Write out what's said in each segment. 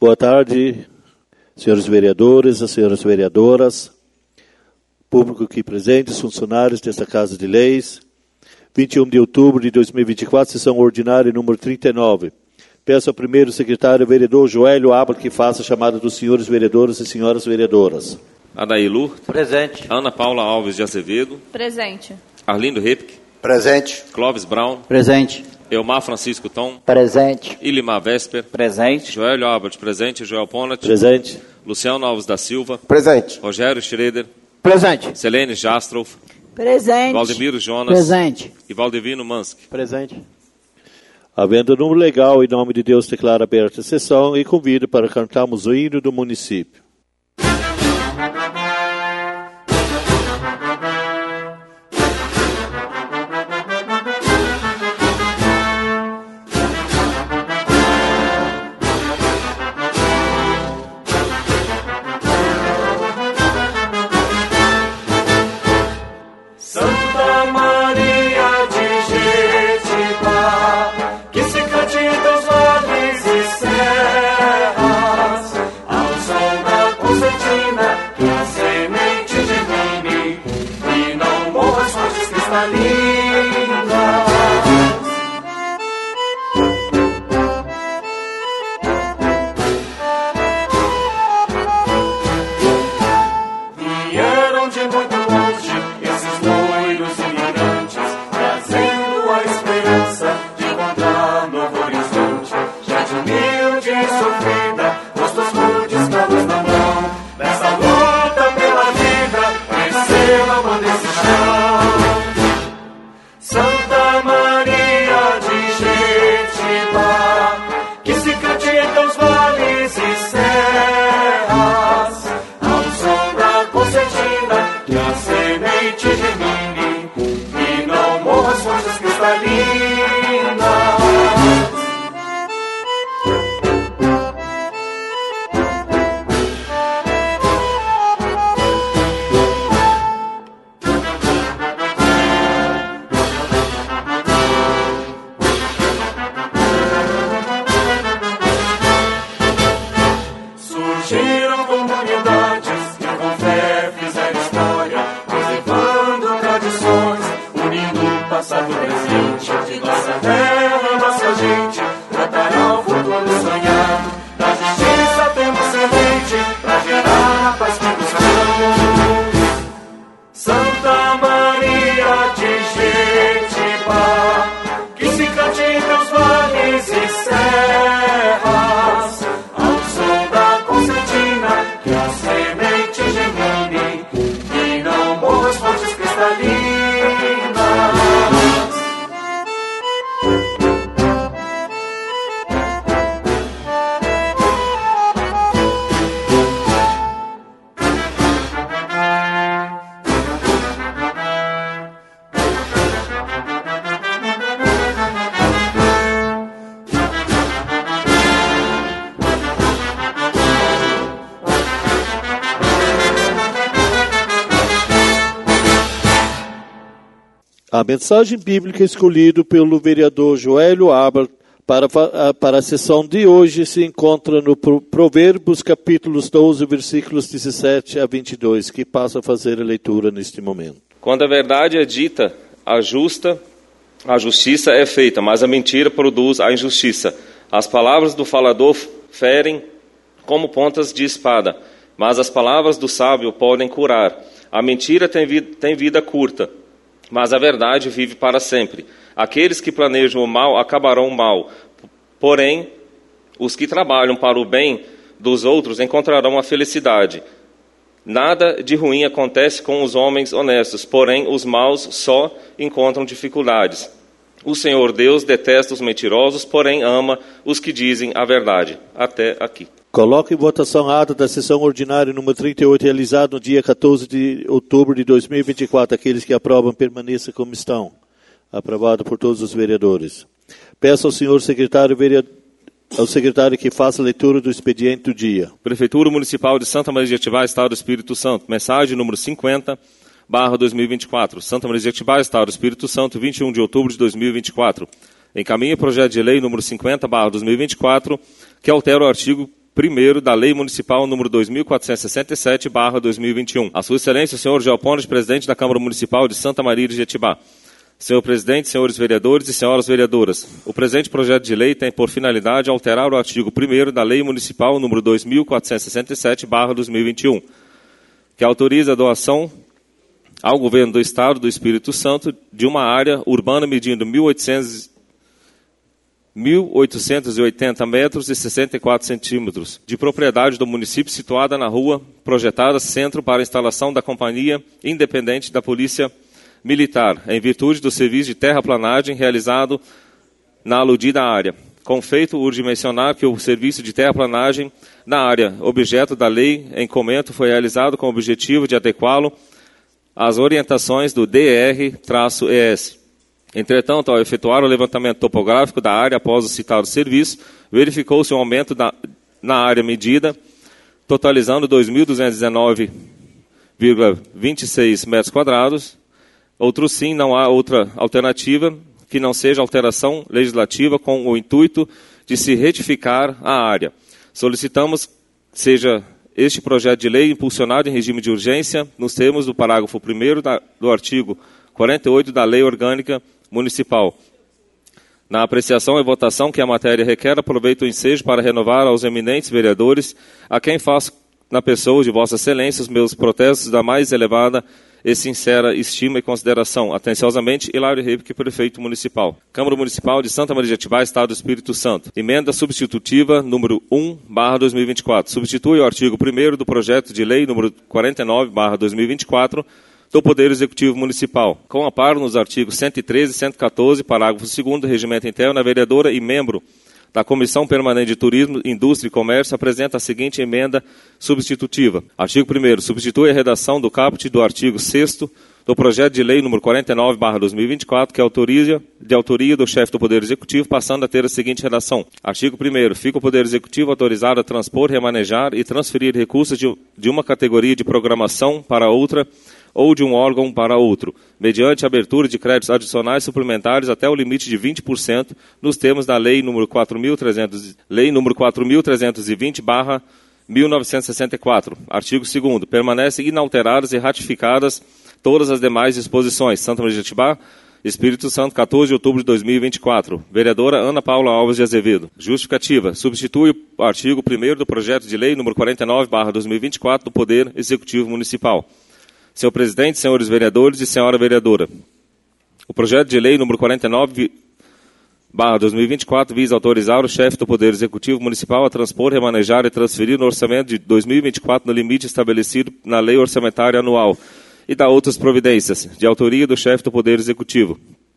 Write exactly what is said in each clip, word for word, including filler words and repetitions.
Boa tarde, senhores vereadores, as senhoras vereadoras, público aqui presente, funcionários desta Casa de Leis. vinte e um de outubro de dois mil e vinte e quatro, sessão ordinária número trinta e nove. Peço ao primeiro secretário vereador Joélio Abel que faça a chamada dos senhores vereadores e senhoras vereadoras. Adair Lourdes. Presente. Ana Paula Alves de Azevedo. Presente. Arlindo Repke. Presente. Clóvis Brown. Presente. Elmar Francisco Tom. Presente. Ilimar Vesper. Presente. Joélio Abel presente. Joel Ponat. Presente. Luciano Alves da Silva. Presente. Rogério Schroeder. Presente. Selene Jastroff. Presente. Valdemiro Jonas. Presente. E Valdevino Manski. Presente. Havendo número legal, em nome de Deus, declaro aberta a sessão e convido para cantarmos o hino do município. A mensagem bíblica escolhida pelo vereador Joélio Abel para, para a sessão de hoje se encontra no Provérbios, capítulos doze, versículos dezessete a vinte e dois, que passo a fazer a leitura neste momento. Quando a verdade é dita, a justa, a justiça é feita, mas a mentira produz a injustiça. As palavras do falador ferem como pontas de espada, mas as palavras do sábio podem curar. A mentira tem vida, tem vida curta, mas a verdade vive para sempre. Aqueles que planejam o mal acabarão mal, porém, os que trabalham para o bem dos outros encontrarão a felicidade. Nada de ruim acontece com os homens honestos, porém, os maus só encontram dificuldades. O Senhor Deus detesta os mentirosos, porém ama os que dizem a verdade. Até aqui. Coloque em votação a ata da sessão ordinária número trinta e oito, realizada no dia quatorze de outubro de dois mil e vinte e quatro. Aqueles que aprovam, permaneçam como estão. Aprovado por todos os vereadores. Peço ao senhor secretário, vereador, ao secretário que faça a leitura do expediente do dia. Prefeitura Municipal de Santa Maria de Atibaia, Estado do Espírito Santo. Mensagem número cinquenta, barra dois mil e vinte e quatro. Santa Maria de Atibaia, Estado do Espírito Santo, vinte e um de outubro de dois mil e vinte e quatro. Encaminha projeto de lei número cinquenta, barra dois mil e vinte e quatro, que altera o artigo primeiro da Lei Municipal número dois mil quatrocentos e sessenta e sete barra dois mil e vinte e um. A Sua Excelência, o senhor Geopones, presidente da Câmara Municipal de Santa Maria de Jetibá. Senhor presidente, senhores vereadores e senhoras vereadoras, o presente projeto de lei tem por finalidade alterar o artigo primeiro da Lei Municipal número dois mil quatrocentos e sessenta e sete barra dois mil e vinte e um, que autoriza a doação ao governo do Estado do Espírito Santo de uma área urbana medindo mil oitocentos e oitenta metros e sessenta e quatro centímetros, de propriedade do município, situada na rua projetada Centro para a instalação da Companhia Independente da Polícia Militar, em virtude do serviço de terraplanagem realizado na aludida área. Com feito, urge mencionar que o serviço de terraplanagem na área objeto da lei em comento foi realizado com o objetivo de adequá-lo às orientações do D R E S. Entretanto, ao efetuar o levantamento topográfico da área após o citado serviço, verificou-se um aumento da, na área medida, totalizando dois mil duzentos e dezenove vírgula vinte e seis metros quadrados. Outro sim, não há outra alternativa que não seja alteração legislativa com o intuito de se retificar a área. Solicitamos que seja este projeto de lei impulsionado em regime de urgência nos termos do parágrafo primeiro da, do artigo quarenta e oito da Lei Orgânica Municipal. Na apreciação e votação que a matéria requer, aproveito o ensejo para renovar aos eminentes vereadores, a quem faço na pessoa de Vossa Excelência os meus protestos da mais elevada e sincera estima e consideração. Atenciosamente, Hilário Rebique, Prefeito Municipal. Câmara Municipal de Santa Maria de Jetibá, Estado do Espírito Santo. Emenda substitutiva número um barra dois mil e vinte e quatro. Substitui o artigo primeiro do projeto de lei número quarenta e nove barra dois mil e vinte e quatro do Poder Executivo Municipal. Com amparo nos artigos cento e treze e cento e quatorze, parágrafo segundo do Regimento Interno, a vereadora e membro da Comissão Permanente de Turismo, Indústria e Comércio apresenta a seguinte emenda substitutiva. Artigo primeiro. Substitui a redação do caput do artigo sexto do projeto de lei número quarenta e nove barra dois mil e vinte e quatro, que autoriza, de autoria do chefe do Poder Executivo, passando a ter a seguinte redação. Artigo primeiro. Fica o Poder Executivo autorizado a transpor, remanejar e transferir recursos de, de uma categoria de programação para outra ou de um órgão para outro, mediante abertura de créditos adicionais suplementares até o limite de vinte por cento, nos termos da Lei número quatro mil trezentos, Lei número quatro mil trezentos e vinte barra mil novecentos e sessenta e quatro. Artigo segundo. Permanecem inalteradas e ratificadas todas as demais disposições. Santa Maria de Jetibá, Espírito Santo, quatorze de outubro de dois mil e vinte e quatro. Vereadora Ana Paula Alves de Azevedo. Justificativa. Substitui o artigo primeiro do projeto de lei número quarenta e nove barra dois mil e vinte e quatro do Poder Executivo Municipal. Senhor presidente, senhores vereadores e senhora vereadora, o projeto de lei número quarenta e nove barra dois mil e vinte e quatro visa autorizar o chefe do Poder Executivo Municipal a transpor, remanejar e transferir no orçamento de dois mil e vinte e quatro no limite estabelecido na Lei Orçamentária Anual e da outras providências, de autoria do chefe do Poder Executivo.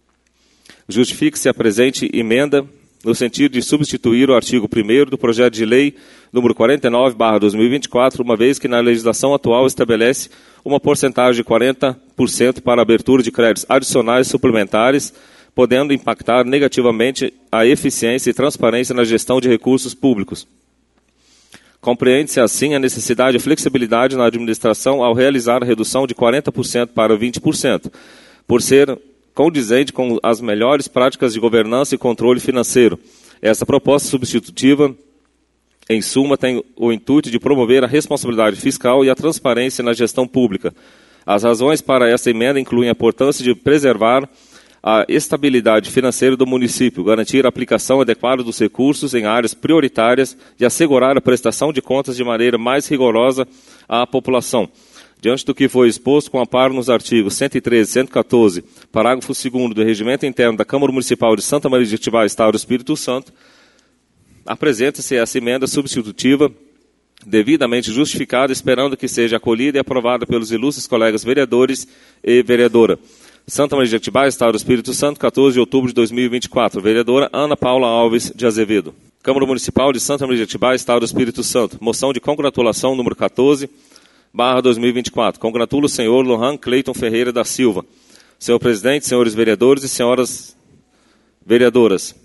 Justifique-se a presente emenda no sentido de substituir o artigo primeiro do projeto de lei número quarenta e nove barra dois mil e vinte e quatro, uma vez que na legislação atual estabelece uma porcentagem de quarenta por cento para a abertura de créditos adicionais suplementares, podendo impactar negativamente a eficiência e transparência na gestão de recursos públicos. Compreende-se assim a necessidade de flexibilidade na administração ao realizar a redução de quarenta por cento para vinte por cento, por ser condizente com as melhores práticas de governança e controle financeiro. Essa proposta substitutiva, em suma, tem o intuito de promover a responsabilidade fiscal e a transparência na gestão pública. As razões para essa emenda incluem a importância de preservar a estabilidade financeira do município, garantir a aplicação adequada dos recursos em áreas prioritárias e assegurar a prestação de contas de maneira mais rigorosa à população. Diante do que foi exposto, com amparo nos artigos cento e treze e cento e quatorze, parágrafo segundo do Regimento Interno da Câmara Municipal de Santa Maria de Jetibá, Estado do Espírito Santo, apresenta-se essa emenda substitutiva devidamente justificada, esperando que seja acolhida e aprovada pelos ilustres colegas vereadores e vereadora. Santa Maria de Jetibá, Estado do Espírito Santo, quatorze de outubro de dois mil e vinte e quatro. Vereadora Ana Paula Alves de Azevedo. Câmara Municipal de Santa Maria de Jetibá, Estado do Espírito Santo. Moção de congratulação número quatorze, barra dois mil e vinte e quatro. Congratulo o senhor Lohan Cleiton Ferreira da Silva. Senhor presidente, senhores vereadores e senhoras vereadoras.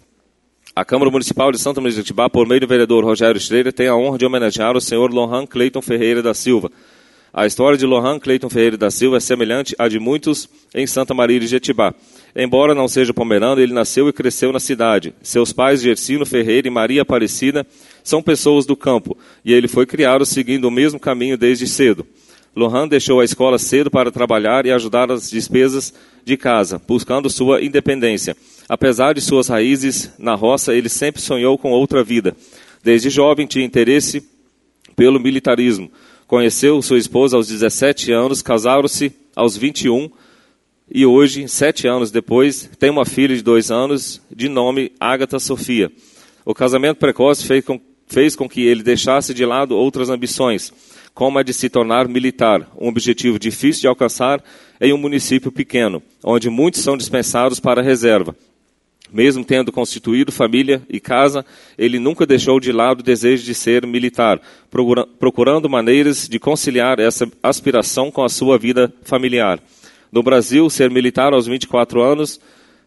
A Câmara Municipal de Santa Maria de Jetibá, por meio do vereador Rogério Estrela, tem a honra de homenagear o senhor Lohan Cleiton Ferreira da Silva. A história de Lohan Cleiton Ferreira da Silva é semelhante à de muitos em Santa Maria de Jetibá. Embora não seja pomerano, ele nasceu e cresceu na cidade. Seus pais, Gersino Ferreira e Maria Aparecida, são pessoas do campo, e ele foi criado seguindo o mesmo caminho desde cedo. Lohan deixou a escola cedo para trabalhar e ajudar as despesas de casa, buscando sua independência. Apesar de suas raízes na roça, ele sempre sonhou com outra vida. Desde jovem tinha interesse pelo militarismo. Conheceu sua esposa aos dezessete anos, casaram-se aos vinte e um e hoje, sete anos depois, tem uma filha de dois anos de nome Ágata Sofia. O casamento precoce fez com, fez com que ele deixasse de lado outras ambições, como a de se tornar militar, um objetivo difícil de alcançar em um município pequeno, onde muitos são dispensados para a reserva. Mesmo tendo constituído família e casa, ele nunca deixou de lado o desejo de ser militar, procurando maneiras de conciliar essa aspiração com a sua vida familiar. No Brasil, ser militar aos vinte e quatro anos,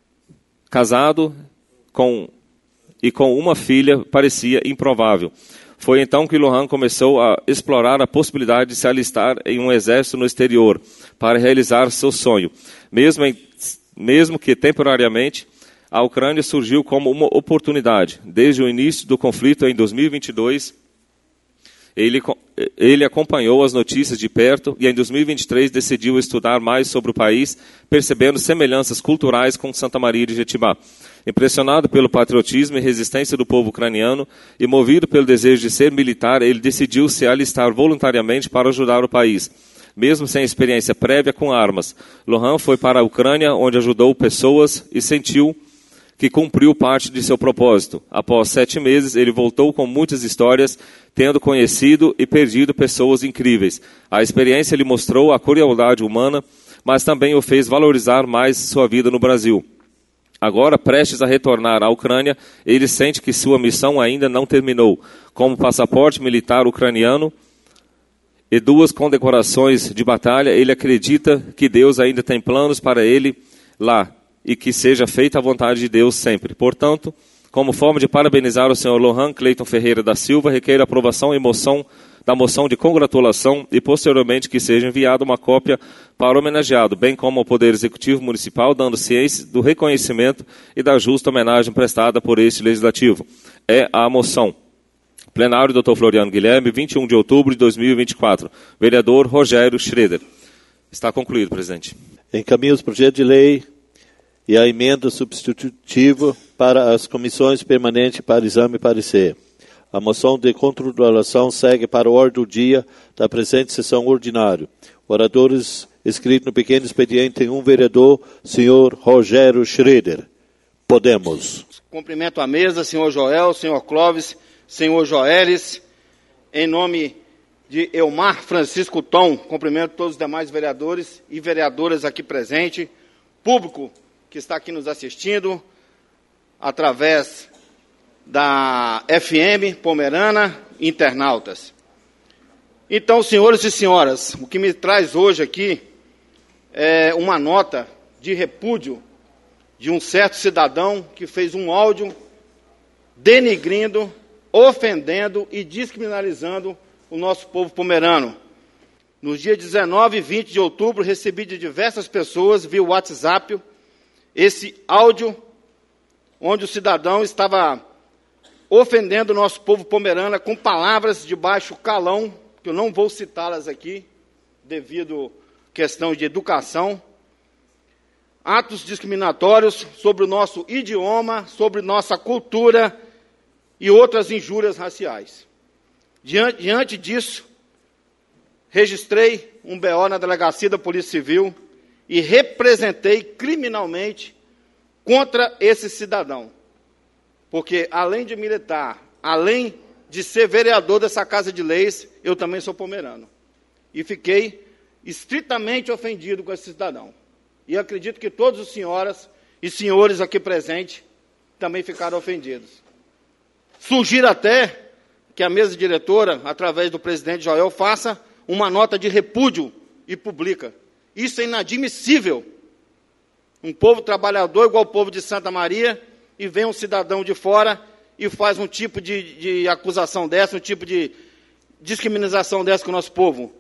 casado com, e com uma filha, parecia improvável. Foi então que Lohan começou a explorar a possibilidade de se alistar em um exército no exterior, para realizar seu sonho. Mesmo, em, mesmo que temporariamente, a Ucrânia surgiu como uma oportunidade. Desde o início do conflito, em dois mil e vinte e dois, ele, ele acompanhou as notícias de perto e em dois mil e vinte e três decidiu estudar mais sobre o país, percebendo semelhanças culturais com Santa Maria de Jetibá. Impressionado pelo patriotismo e resistência do povo ucraniano e movido pelo desejo de ser militar, ele decidiu se alistar voluntariamente para ajudar o país. Mesmo sem experiência prévia com armas, Lohan foi para a Ucrânia, onde ajudou pessoas e sentiu que cumpriu parte de seu propósito. Após sete meses, ele voltou com muitas histórias, tendo conhecido e perdido pessoas incríveis. A experiência lhe mostrou a crueldade humana, mas também o fez valorizar mais sua vida no Brasil. Agora, prestes a retornar à Ucrânia, ele sente que sua missão ainda não terminou. Como passaporte militar ucraniano e duas condecorações de batalha, ele acredita que Deus ainda tem planos para ele lá, e que seja feita a vontade de Deus sempre. Portanto, como forma de parabenizar o senhor Lohan Cleiton Ferreira da Silva, requer aprovação e moção da moção de congratulação e posteriormente que seja enviada uma cópia para o homenageado, bem como ao Poder Executivo Municipal, dando ciência do reconhecimento e da justa homenagem prestada por este Legislativo. É a moção. Plenário, doutor Floriano Guilherme, vinte e um de outubro de dois mil e vinte e quatro. Vereador Rogério Schroeder. Está concluído, presidente. Encaminho os projetos de lei e a emenda substitutiva para as comissões permanentes para exame e parecer. A moção de controlação segue para a ordem do dia da presente sessão ordinária. Oradores inscritos no pequeno expediente tem um vereador, senhor Rogério Schroeder. Podemos. Cumprimento a mesa, senhor Joel, senhor Clóvis, senhor Joelis. Em nome de Elmar Francisco Tom, cumprimento todos os demais vereadores e vereadoras aqui presentes, público que está aqui nos assistindo, através da F M Pomerana, internautas. Então, senhores e senhoras, o que me traz hoje aqui é uma nota de repúdio de um certo cidadão que fez um áudio denigrindo, ofendendo e descriminalizando o nosso povo pomerano. Nos dias dezenove e vinte de outubro, recebi de diversas pessoas via WhatsApp esse áudio onde o cidadão estava ofendendo o nosso povo pomerano com palavras de baixo calão, que eu não vou citá-las aqui, devido à questão de educação, atos discriminatórios sobre o nosso idioma, sobre nossa cultura e outras injúrias raciais. Diante, diante disso, registrei um B O na Delegacia da Polícia Civil e representei criminalmente contra esse cidadão. Porque, além de militar, além de ser vereador dessa Casa de Leis, eu também sou pomerano. E fiquei estritamente ofendido com esse cidadão. E acredito que todos os senhoras e senhores aqui presentes também ficaram ofendidos. Sugiro até que a mesa diretora, através do presidente Joel, faça uma nota de repúdio e publica. Isso é inadmissível. Um povo trabalhador igual o povo de Santa Maria, e vem um cidadão de fora e faz um tipo de, de acusação dessa, um tipo de discriminação dessa com o nosso povo.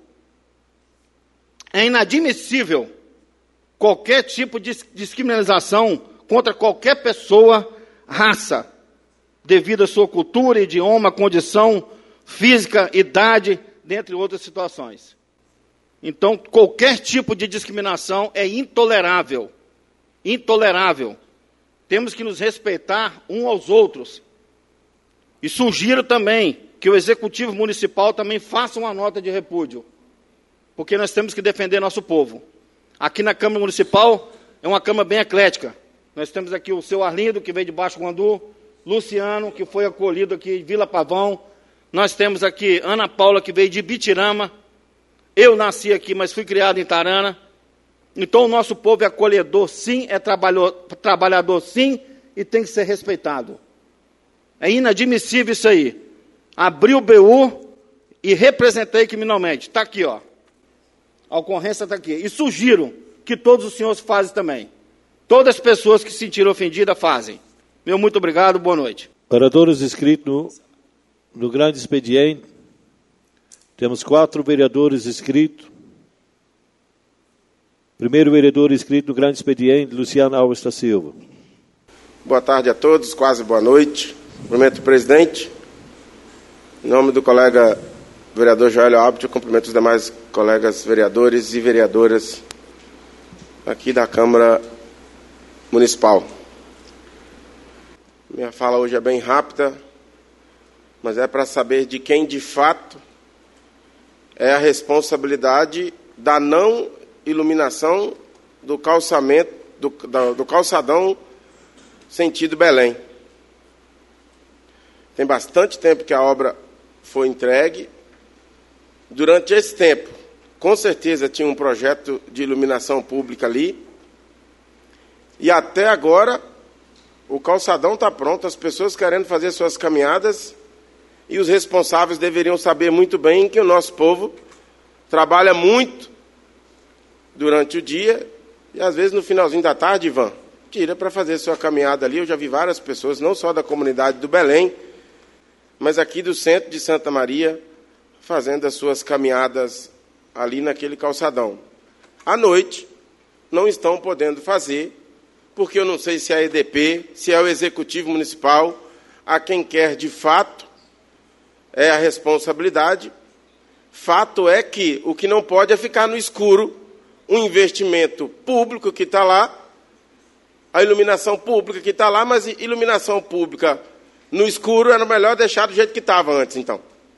É inadmissível qualquer tipo de discriminação contra qualquer pessoa, raça, devido à sua cultura, idioma, condição física, idade, dentre outras situações. Então, qualquer tipo de discriminação é intolerável. Intolerável. Temos que nos respeitar uns aos outros. E sugiro também que o Executivo Municipal também faça uma nota de repúdio, porque nós temos que defender nosso povo. Aqui na Câmara Municipal é uma Câmara bem eclética. Nós temos aqui o seu Arlindo, que veio de Baixo Guandu, Luciano, que foi acolhido aqui em Vila Pavão. Nós temos aqui Ana Paula, que veio de Bitirama. Eu nasci aqui, mas fui criado em Tarana. Então o nosso povo é acolhedor, sim, é trabalhador, sim, e tem que ser respeitado. É inadmissível isso aí. Abri o B U e representei criminalmente. Está aqui, ó. A ocorrência está aqui. E sugiro que todos os senhores fazem também. Todas as pessoas que se sentiram ofendidas fazem. Meu muito obrigado, boa noite. Oradores inscritos no, no grande expediente. Temos quatro vereadores inscritos. Primeiro vereador inscrito no grande expediente, Luciano Alves da Silva. Boa tarde a todos, quase boa noite. Cumprimento o presidente. Em nome do colega vereador Joélio Alves, eu cumprimento os demais colegas vereadores e vereadoras aqui da Câmara Municipal. Minha fala hoje é bem rápida, mas é para saber de quem, de fato, é a responsabilidade da não iluminação do calçamento, do, do, do calçadão sentido Belém. Tem bastante tempo que a obra foi entregue. Durante esse tempo, com certeza tinha um projeto de iluminação pública ali. E até agora, o calçadão está pronto, as pessoas querendo fazer suas caminhadas, e os responsáveis deveriam saber muito bem que o nosso povo trabalha muito durante o dia, e às vezes no finalzinho da tarde, Ivan, tira para fazer sua caminhada ali. Eu já vi várias pessoas, não só da comunidade do Belém, mas aqui do centro de Santa Maria, fazendo as suas caminhadas ali naquele calçadão. À noite, não estão podendo fazer, porque eu não sei se é a E D P, se é o Executivo Municipal, a quem quer de fato é a responsabilidade. Fato é que o que não pode é ficar no escuro um investimento público que está lá, a iluminação pública que está lá, mas iluminação pública no escuro era melhor deixar do jeito que estava antes, então.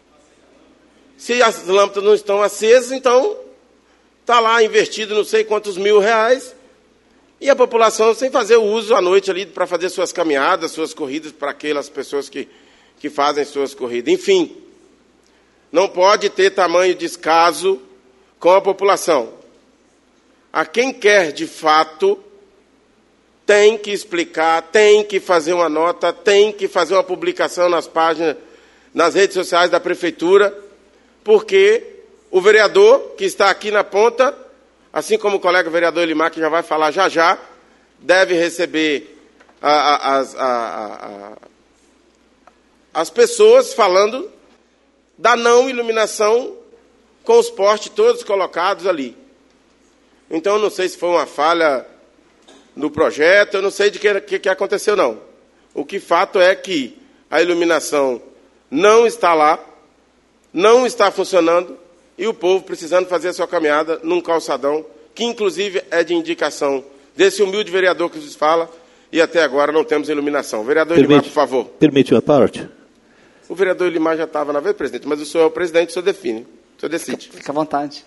Se as lâmpadas não estão acesas, então está lá investido não sei quantos mil reais, e a população sem fazer o uso à noite ali para fazer suas caminhadas, suas corridas, para aquelas pessoas que, que fazem suas corridas. Enfim, não pode ter tamanho descaso com a população. A quem quer, de fato, tem que explicar, tem que fazer uma nota, tem que fazer uma publicação nas páginas, nas redes sociais da Prefeitura, porque o vereador que está aqui na ponta, assim como o colega vereador Elimar, que já vai falar já já, deve receber a, a, as, a, a, as pessoas falando da não iluminação com os postes todos colocados ali. Então, eu não sei se foi uma falha no projeto, eu não sei de que, que, que aconteceu, não. O que fato é que a iluminação não está lá, não está funcionando, e o povo precisando fazer a sua caminhada num calçadão, que inclusive é de indicação desse humilde vereador que nos fala, e até agora não temos iluminação. Vereador Elimar, por favor. Permite uma parte? O vereador Elimar já estava na vez, presidente, mas o senhor é o presidente, o senhor define, o senhor decide. Fica à vontade.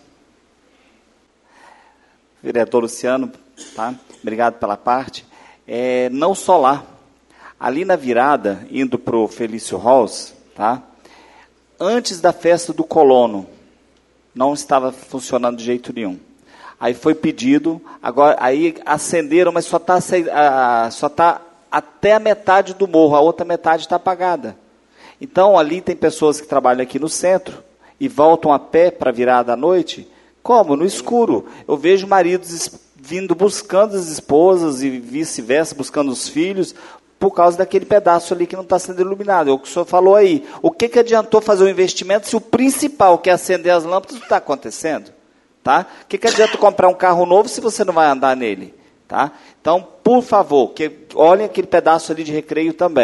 Vereador Luciano, tá? Obrigado pela parte. É, não só lá, ali na virada, indo para o Felício Halls, tá? Antes da festa do colono, não estava funcionando de jeito nenhum. Aí foi pedido, agora aí acenderam, mas só está só tá até a metade do morro, a outra metade está apagada. Então, ali tem pessoas que trabalham aqui no centro e voltam a pé para a virada à noite. Como? No escuro. Eu vejo maridos vindo buscando as esposas e vice-versa, buscando os filhos, por causa daquele pedaço ali que não está sendo iluminado. É o que o senhor falou aí. O que, que adiantou fazer o investimento se o principal, que é acender as lâmpadas, não está acontecendo? Tá? O que, que adianta comprar um carro novo se você não vai andar nele? Tá? Então, por favor, que olhem aquele pedaço ali de Recreio também.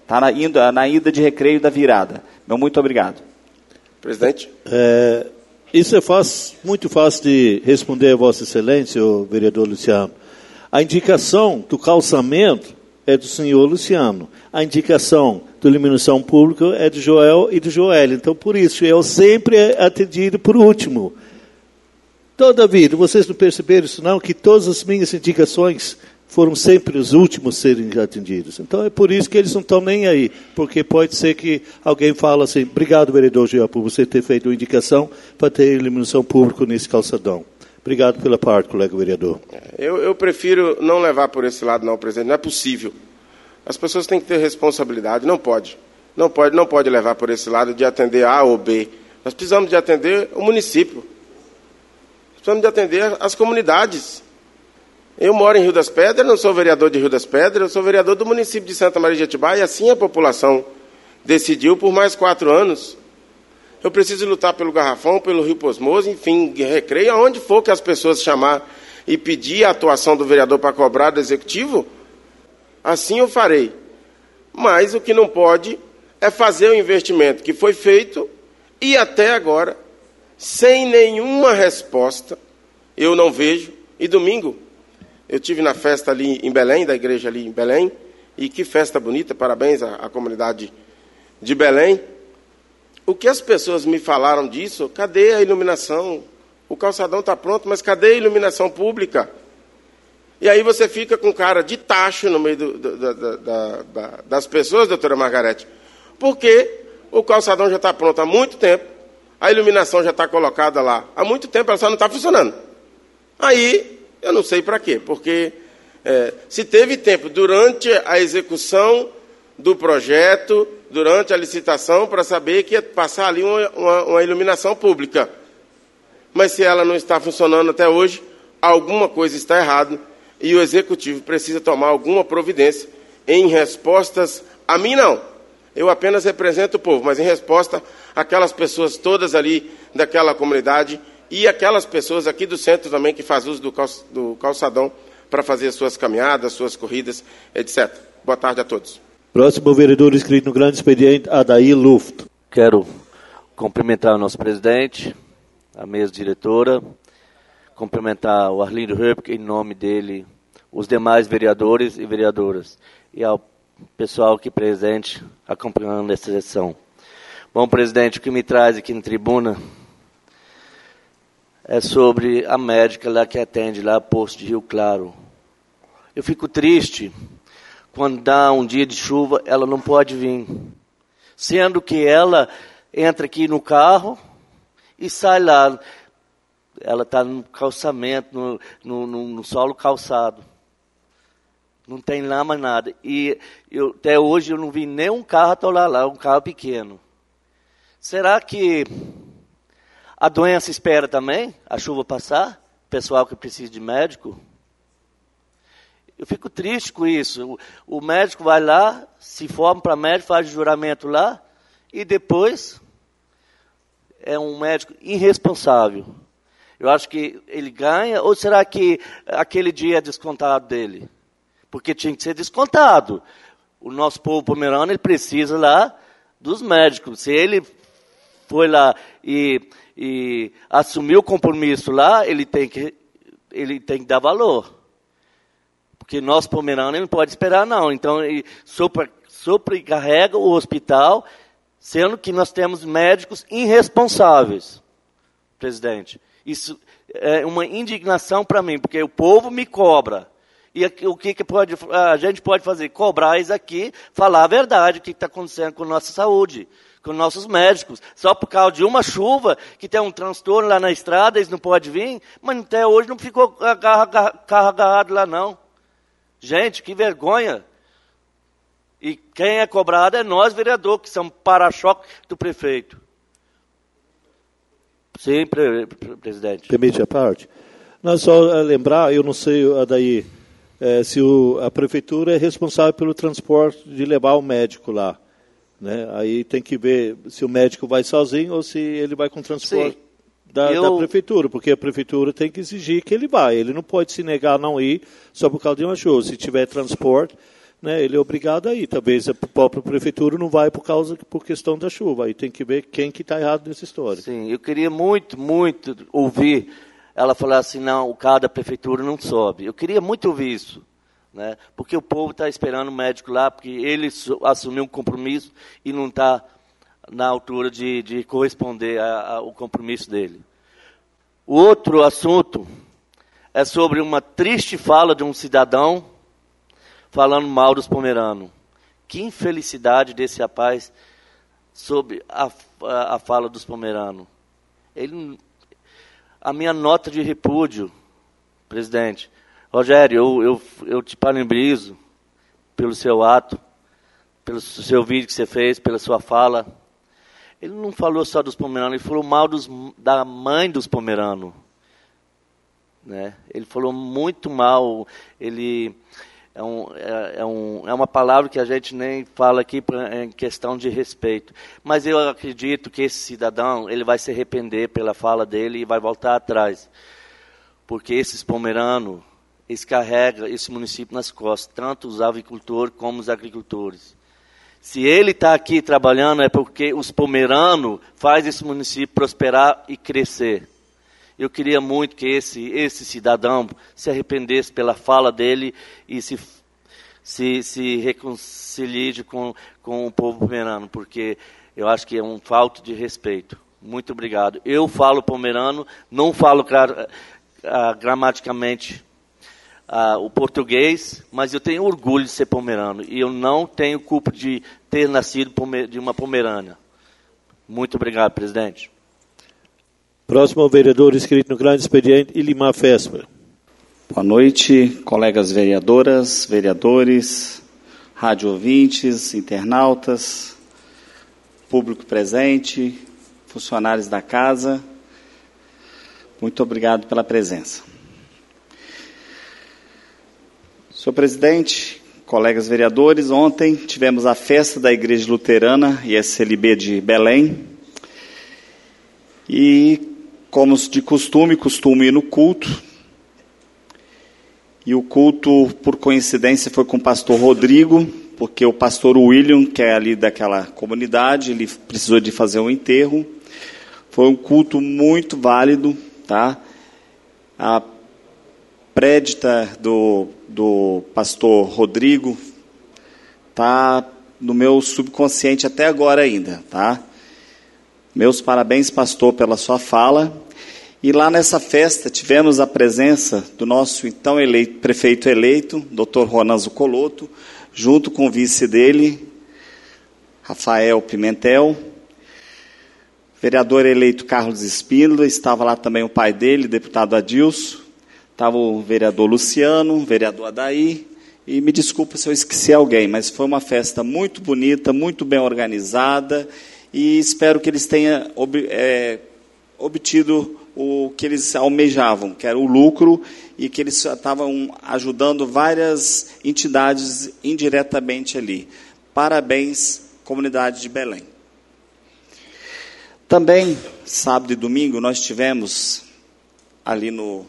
tá? na, ida, na ida de recreio da virada. Meu muito obrigado. Presidente. É, isso é fácil, muito fácil de responder a Vossa Excelência, o vereador Luciano. A indicação do calçamento é do senhor Luciano. A indicação da iluminação pública é do Joel e do Joel. Então, por isso, eu sempre é atendido por último. Toda a vida, vocês não perceberam isso não? Que todas as minhas indicações foram sempre os últimos a serem atendidos. Então, é por isso que eles não estão nem aí. Porque pode ser que alguém fale assim, obrigado, vereador Joel, por você ter feito uma indicação para ter iluminação pública nesse calçadão. Obrigado pela parte, colega vereador. Eu, eu prefiro não levar por esse lado, não, presidente. Não é possível. As pessoas têm que ter responsabilidade. Não pode. Não pode, não pode levar por esse lado de atender A ou B. Nós precisamos de atender o município. Precisamos de atender as comunidades. Eu moro em Rio das Pedras, não sou vereador de Rio das Pedras, eu sou vereador do município de Santa Maria de Atibaia, e assim a população decidiu por mais quatro anos. Eu preciso lutar pelo Garrafão, pelo Rio Posmoso, enfim, recreio, aonde for que as pessoas chamar e pedir a atuação do vereador para cobrar do executivo, assim eu farei. Mas o que não pode é fazer o investimento que foi feito e até agora, sem nenhuma resposta, eu não vejo. E domingo, eu tive na festa ali em Belém, da igreja ali em Belém, e que festa bonita, parabéns à, à comunidade de Belém. O que as pessoas me falaram disso, cadê a iluminação? O calçadão está pronto, mas cadê a iluminação pública? E aí você fica com cara de tacho no meio do, do, da, da, da, das pessoas, doutora Margarete, porque o calçadão já está pronto há muito tempo, a iluminação já está colocada lá há muito tempo, ela só não está funcionando. Aí, eu não sei para quê, porque é, se teve tempo durante a execução do projeto, durante a licitação, para saber que ia passar ali uma, uma, uma iluminação pública. Mas se ela não está funcionando até hoje, alguma coisa está errada e o Executivo precisa tomar alguma providência em respostas a mim, não. Eu apenas represento o povo, mas em resposta àquelas pessoas todas ali daquela comunidade e aquelas pessoas aqui do centro também que fazem uso do, cal, do calçadão para fazer suas caminhadas, suas corridas, etcétera. Boa tarde a todos. Próximo vereador inscrito no grande expediente, Adair Luft. Quero cumprimentar o nosso presidente, a mesa diretora, cumprimentar o Arlindo Höpke, em nome dele, os demais vereadores e vereadoras, e ao pessoal aqui presente acompanhando essa sessão. Bom, presidente, o que me traz aqui na tribuna é sobre a médica lá que atende lá, posto de Rio Claro. Eu fico triste quando dá um dia de chuva, ela não pode vir. Sendo que ela entra aqui no carro e sai lá. Ela está no calçamento, no, no, no, no solo calçado. Não tem lá mais nada. E eu, até hoje eu não vi nenhum carro atolar lá, um carro pequeno. Será que a doença espera também, a chuva passar? Pessoal que precisa de médico? Eu fico triste com isso. O, o médico vai lá, se forma para médico, faz o juramento lá, e depois é um médico irresponsável. Eu acho que ele ganha, ou será que aquele dia é descontado dele? Porque tinha que ser descontado. O nosso povo pomerano, ele precisa lá dos médicos. Se ele foi lá e, e assumiu o compromisso lá, ele tem que, ele tem que dar valor. Porque nosso pomerano não pode esperar, não. Então, ele sobre, sobrecarrega o hospital, sendo que nós temos médicos irresponsáveis, presidente. Isso é uma indignação para mim, porque o povo me cobra. E o que, que pode, a gente pode fazer? Cobrar isso aqui, falar a verdade, o que está acontecendo com a nossa saúde, com nossos médicos. Só por causa de uma chuva, que tem um transtorno lá na estrada, eles não podem vir, mas até hoje não ficou carro agarrado lá, não. Gente, que vergonha. E quem é cobrado é nós, vereador, que somos para-choque do prefeito. Sim, pre presidente. Permite a parte? Não, só lembrar, eu não sei daí, é, se o, a prefeitura é responsável pelo transporte de levar o médico lá. Né? Aí tem que ver se o médico vai sozinho ou se ele vai com transporte da, eu... da prefeitura, porque a prefeitura tem que exigir que ele vá. Ele não pode se negar a não ir só por causa de uma chuva. Se tiver transporte, né, ele é obrigado a ir. Talvez a própria prefeitura não vai por causa por questão da chuva. Aí tem que ver quem que está errado nessa história. Sim, eu queria muito, muito ouvir ela falar assim, não, o carro da prefeitura não sobe. Eu queria muito ouvir isso, né, porque o povo está esperando o médico lá, porque ele assumiu um compromisso e não está na altura de, de corresponder ao compromisso dele. O outro assunto é sobre uma triste fala de um cidadão falando mal dos pomeranos. Que infelicidade desse rapaz sobre a, a, a fala dos pomeranos. Ele, a minha nota de repúdio, presidente. Rogério, eu, eu, eu te parabenizo pelo seu ato, pelo seu vídeo que você fez, pela sua fala. Ele não falou só dos pomeranos, ele falou mal dos, da mãe dos pomeranos. Né? Ele falou muito mal, ele... É, um, é, é, um, é uma palavra que a gente nem fala aqui pra, em questão de respeito. Mas eu acredito que esse cidadão ele vai se arrepender pela fala dele e vai voltar atrás. Porque esses pomeranos, eles carregam esse município nas costas, tanto os avicultores como os agricultores. Se ele está aqui trabalhando é porque os pomeranos fazem esse município prosperar e crescer. Eu queria muito que esse, esse cidadão se arrependesse pela fala dele e se, se, se reconcilie com, com o povo pomerano, porque eu acho que é um falta de respeito. Muito obrigado. Eu falo pomerano, não falo gra, uh, gramaticamente uh, o português, mas eu tenho orgulho de ser pomerano e eu não tenho culpa de ter nascido de uma pomerânia. Muito obrigado, presidente. Próximo ao vereador inscrito no grande expediente, Ilimar Fesper. Boa noite, colegas vereadoras, vereadores, rádio ouvintes, internautas, público presente, funcionários da casa. Muito obrigado pela presença. Senhor presidente, colegas vereadores, ontem tivemos a festa da Igreja Luterana I S L B de Belém. E, como de costume, costumo ir no culto. E o culto, por coincidência, foi com o pastor Rodrigo, porque o pastor William, que é ali daquela comunidade, ele precisou de fazer um enterro. Foi um culto muito válido, tá? A prédita do, do pastor Rodrigo está no meu subconsciente até agora ainda, tá? Meus parabéns, pastor, pela sua fala. E lá nessa festa tivemos a presença do nosso então eleito, prefeito eleito, doutor Ronan Zucoloto, junto com o vice dele, Rafael Pimentel. Vereador eleito Carlos Espíndola, estava lá também o pai dele, deputado Adilson. Estava o vereador Luciano, o vereador Adaí. E me desculpa se eu esqueci alguém, mas foi uma festa muito bonita, muito bem organizada. E espero que eles tenham ob, é, obtido o que eles almejavam, que era o lucro, e que eles estavam ajudando várias entidades indiretamente ali. Parabéns, comunidade de Belém. Também, sábado e domingo, nós tivemos ali no...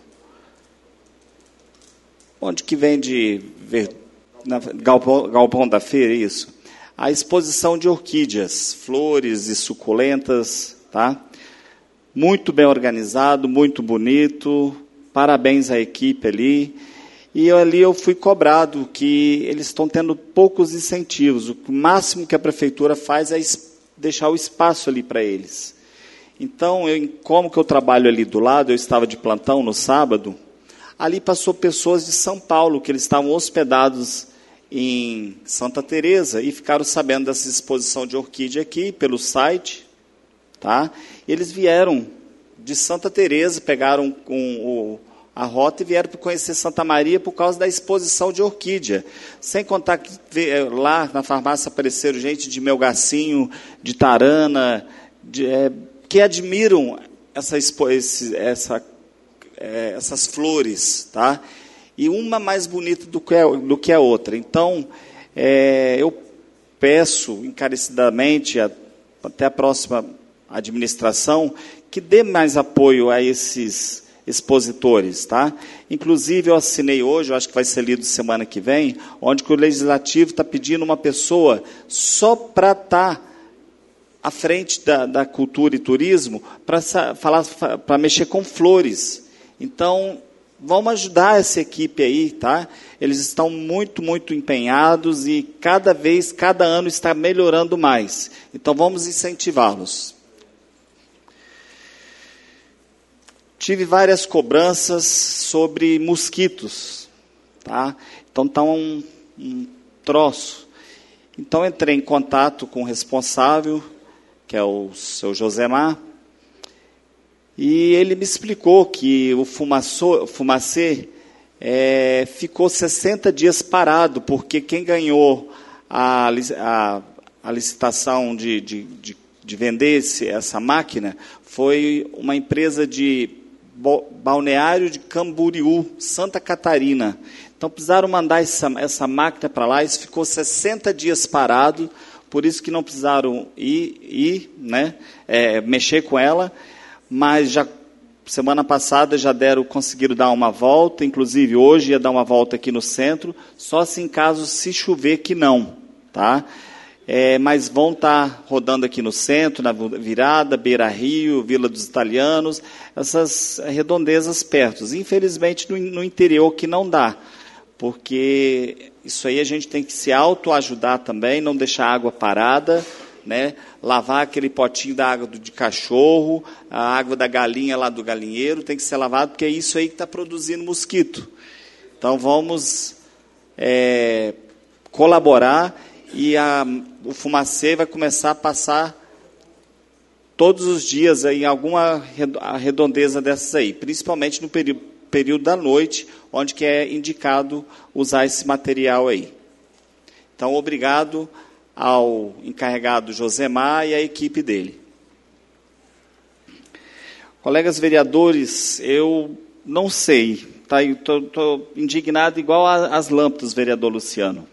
Onde que vende... Na, Galpão, Galpão da Feira, isso. A exposição de orquídeas, flores e suculentas, tá? Muito bem organizado, muito bonito, parabéns à equipe ali. E eu, ali eu fui cobrado que eles estão tendo poucos incentivos. O máximo que a prefeitura faz é deixar o espaço ali para eles. Então, eu, como que eu trabalho ali do lado, eu estava de plantão no sábado, ali passou pessoas de São Paulo, que eles estavam hospedados em Santa Teresa e ficaram sabendo dessa exposição de orquídea aqui pelo site, tá? E eles vieram de Santa Teresa, pegaram com o, a rota e vieram para conhecer Santa Maria por causa da exposição de orquídea. Sem contar que lá na farmácia apareceram gente de Melgacinho, de Tarana, de, é, que admiram essa, esse, essa, é, essas flores, tá? E uma mais bonita do que a, do que a outra. Então, é, eu peço encarecidamente, a, até a próxima administração, que dê mais apoio a esses, expositores, tá? Inclusive, eu assinei hoje, eu acho que vai ser lido semana que vem, onde que o Legislativo está pedindo uma pessoa só para estar à frente da, da cultura e turismo, para falar, para mexer com flores. Então, vamos ajudar essa equipe aí, tá? Eles estão muito, muito empenhados e cada vez, cada ano está melhorando mais. Então, vamos incentivá-los. Tive várias cobranças sobre mosquitos, tá? Então, está um, um troço. Então, entrei em contato com o responsável, que é o seu Josemar, e ele me explicou que o fumaçô, fumacê é, ficou sessenta dias parado, porque quem ganhou a, a, a licitação de, de, de, de vender esse, essa máquina foi uma empresa de Balneário de Camboriú, Santa Catarina. Então, precisaram mandar essa, essa máquina para lá, isso ficou sessenta dias parado, por isso que não precisaram ir, ir né, é, mexer com ela, mas já semana passada já deram, conseguiram dar uma volta, inclusive hoje ia dar uma volta aqui no centro, só se em caso se chover que não, tá? É, mas vão estar rodando aqui no centro, na Virada, Beira Rio, Vila dos Italianos, essas redondezas perto. Infelizmente, no, no interior que não dá, porque isso aí a gente tem que se autoajudar também, não deixar a água parada, né? Lavar aquele potinho da água de cachorro, a água da galinha lá do galinheiro, tem que ser lavado, porque é isso aí que está produzindo mosquito. Então, vamos é, colaborar e a, o fumacê vai começar a passar todos os dias aí, em alguma redondeza dessas aí, principalmente no período, período da noite, onde que é indicado usar esse material aí. Então, obrigado ao encarregado Josemar e à equipe dele. Colegas vereadores, eu não sei, tá? Estou indignado igual às lâmpadas, vereador Luciano.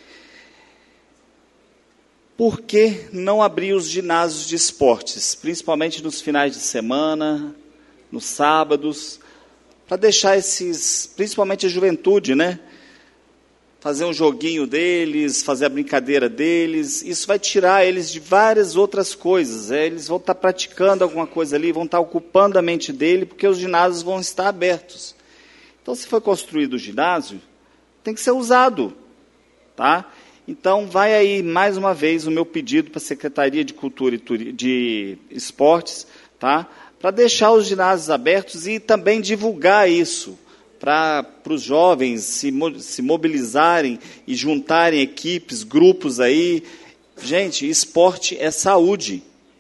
Por que não abrir os ginásios de esportes, principalmente nos finais de semana, nos sábados, para deixar esses, principalmente a juventude, né? Fazer um joguinho deles, fazer a brincadeira deles, isso vai tirar eles de várias outras coisas. É, eles vão estar praticando alguma coisa ali, vão estar ocupando a mente dele, porque os ginásios vão estar abertos. Então, se for construído o ginásio, tem que ser usado, tá? Então, vai aí, mais uma vez, o meu pedido para a Secretaria de Cultura e de Esportes, tá? Para deixar os ginásios abertos e também divulgar isso, para os jovens se, se mobilizarem e juntarem equipes, grupos aí. Gente, esporte é saúde,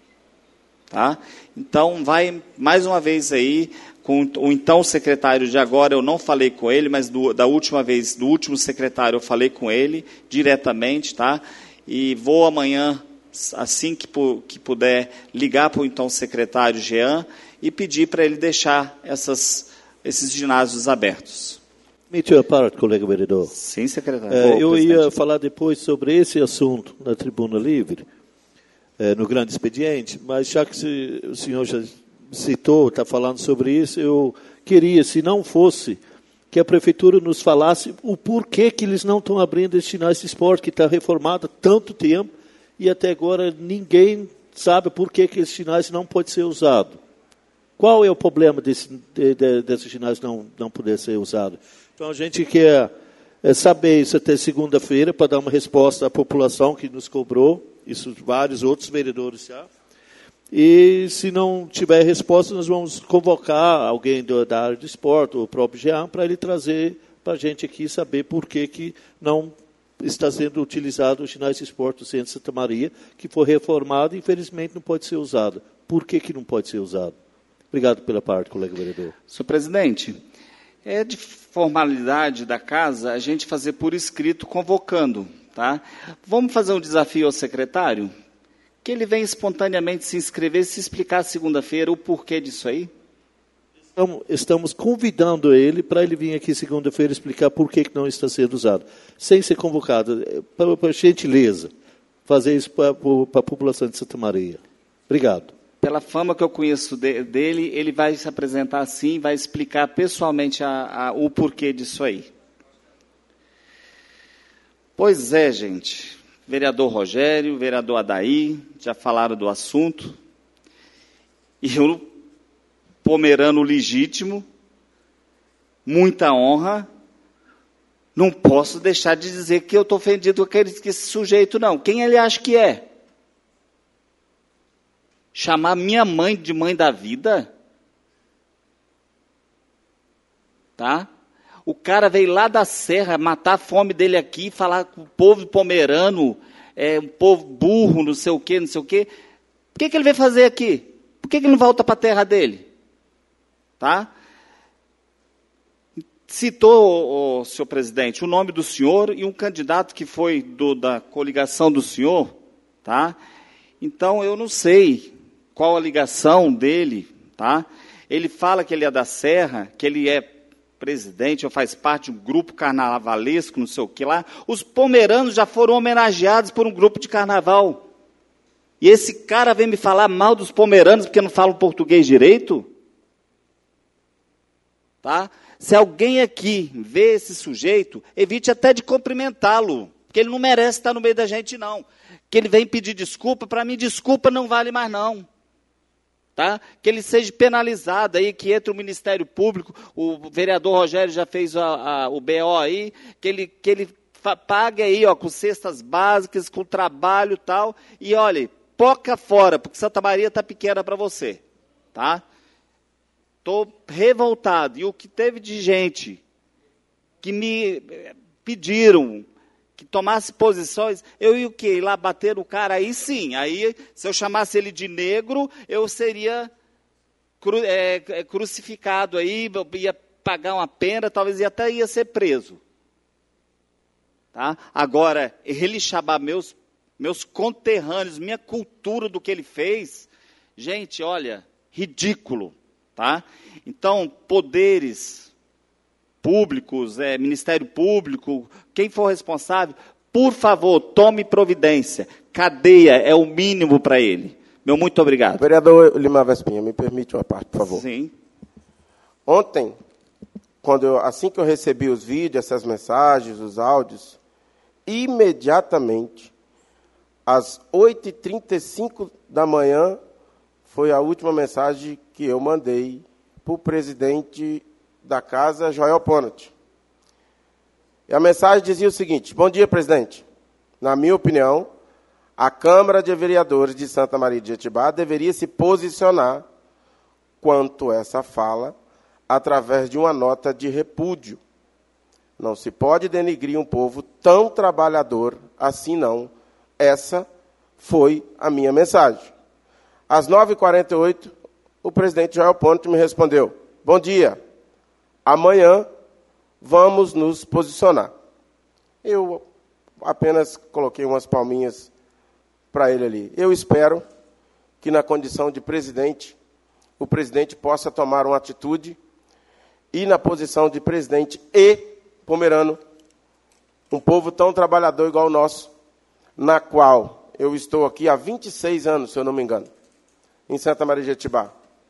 tá? Então, vai mais uma vez aí, com o então secretário de agora, eu não falei com ele, mas do, da última vez, do último secretário, eu falei com ele diretamente, tá? E vou amanhã, assim que, que puder, ligar para o então secretário Jean e pedir para ele deixar essas, esses ginásios abertos. Me tira parte, colega vereador. Sim, secretário. É, Pô, eu presidente. ia falar depois sobre esse assunto na Tribuna Livre, é, no grande expediente, mas já que se, o senhor já citou, está falando sobre isso, eu queria, se não fosse, que a Prefeitura nos falasse o porquê que eles não estão abrindo esse ginásio de esporte, que está reformado há tanto tempo, e até agora ninguém sabe por que esse ginásio não pode ser usado. Qual é o problema desse, de, de, desse ginásio não, não poder ser usado? Então, a gente quer é, saber isso até segunda-feira, para dar uma resposta à população que nos cobrou, isso vários outros vereadores já. E, se não tiver resposta, nós vamos convocar alguém do, da área de esporte, o próprio Jean, para ele trazer para a gente aqui saber por que, que não está sendo utilizado o ginásio de esporte do Centro Santa Maria, que foi reformado e, infelizmente, não pode ser usado. Por que, que não pode ser usado? Obrigado pela parte, colega vereador. Senhor presidente, é de formalidade da casa a gente fazer por escrito convocando, tá? Vamos fazer um desafio ao secretário? Que ele venha espontaneamente se inscrever e se explicar segunda-feira o porquê disso aí? Estamos, estamos convidando ele para ele vir aqui segunda-feira explicar por que, que não está sendo usado. Sem ser convocado, por gentileza, fazer isso para, para a população de Santa Maria. Obrigado. pela fama que eu conheço de, dele, ele vai se apresentar assim, vai explicar pessoalmente a, a, o porquê disso aí. Pois é, gente. Vereador Rogério, vereador Adair, já falaram do assunto. E o pomerano legítimo, muita honra, não posso deixar de dizer que eu estou ofendido com esse sujeito, não. Quem ele acha que é? Chamar minha mãe de mãe da vida? Tá? O cara veio lá da serra, matar a fome dele aqui, falar com o povo pomerano, é, um povo burro, não sei o quê, não sei o quê. O que, que ele veio fazer aqui? Por que, que ele não volta para a terra dele? Tá? Citou, o senhor presidente, o nome do senhor e um candidato que foi do, da coligação do senhor. Tá? Então, eu não sei qual a ligação dele. Tá? Ele fala que ele é da serra, que ele é presidente, ou faz parte de um grupo carnavalesco, não sei o que lá. Os pomeranos já foram homenageados por um grupo de carnaval. E esse cara vem me falar mal dos pomeranos porque não falam português direito? Tá? Se alguém aqui vê esse sujeito, evite até de cumprimentá-lo, porque ele não merece estar no meio da gente, não. Que ele vem pedir desculpa, para mim, desculpa não vale mais, não. Tá? Que ele seja penalizado aí, que entre o Ministério Público, o vereador Rogério já fez a, a, o B O aí, que ele, que ele fa, pague aí, ó, com cestas básicas, com trabalho e tal, e olha, poca fora, porque Santa Maria está pequena para você, tá? Estou revoltado, e o que teve de gente que me pediram que tomasse posições, eu ia o quê? Ir lá bater no cara, aí sim, aí se eu chamasse ele de negro, eu seria cru, é, crucificado, aí ia pagar uma pena, talvez ia, até ia ser preso. Tá? Agora, ele chamar meus, meus conterrâneos, minha cultura do que ele fez, gente, olha, ridículo. Tá? Então, poderes públicos, é, Ministério Público, quem for responsável, por favor, tome providência. Cadeia é o mínimo para ele. Meu muito obrigado. Vereador Lima Vespinha, me permite uma parte, por favor. Sim. Ontem, quando eu, assim que eu recebi os vídeos, essas mensagens, os áudios, imediatamente, às oito e trinta e cinco da manhã, foi a última mensagem que eu mandei para o presidente da casa, Joel Ponat. E a mensagem dizia o seguinte: bom dia, presidente. Na minha opinião, a Câmara de Vereadores de Santa Maria de Jetibá deveria se posicionar quanto a essa fala através de uma nota de repúdio. Não se pode denigrir um povo tão trabalhador assim, não. Essa foi a minha mensagem. Às nove e quarenta e oito, o presidente Joel Ponat me respondeu: bom dia, amanhã vamos nos posicionar. Eu apenas coloquei umas palminhas para ele ali. Eu espero que, na condição de presidente, o presidente possa tomar uma atitude e, na posição de presidente e pomerano, um povo tão trabalhador igual o nosso, na qual eu estou aqui há vinte e seis anos, se eu não me engano, em Santa Maria de Jetibá.